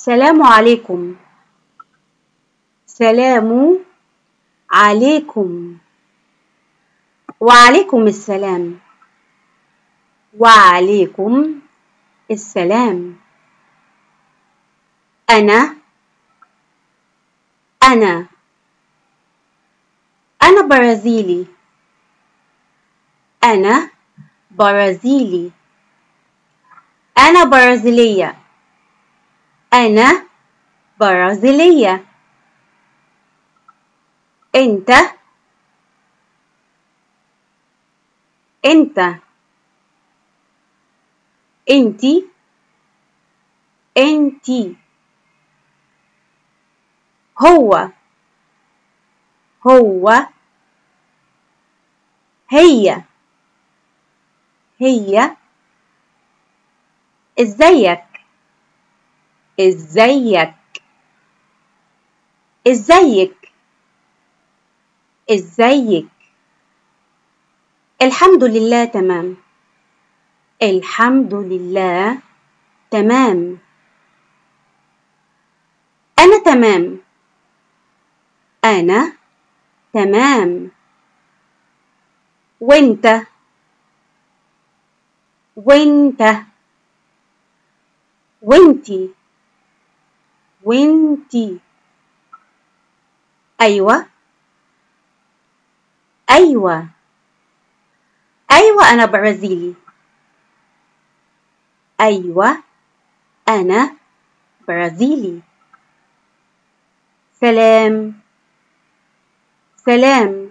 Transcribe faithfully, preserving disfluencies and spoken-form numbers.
سلام عليكم. سلام عليكم. وعليكم السلام. وعليكم السلام. أنا أنا أنا برازيلي. أنا برازيلي. أنا برازيلية. أنا برازيلية. أنت أنت أنتي أنتي هو هو هي هي إزيك إزيك إزيك إزيك الحمد لله تمام. الحمد لله تمام. أنا تمام. أنا تمام. وأنت وأنت وأنتي وأنتي أيوة أيوة أيوة أنا برازيلي. أيوة أنا برازيلي. سلام سلام.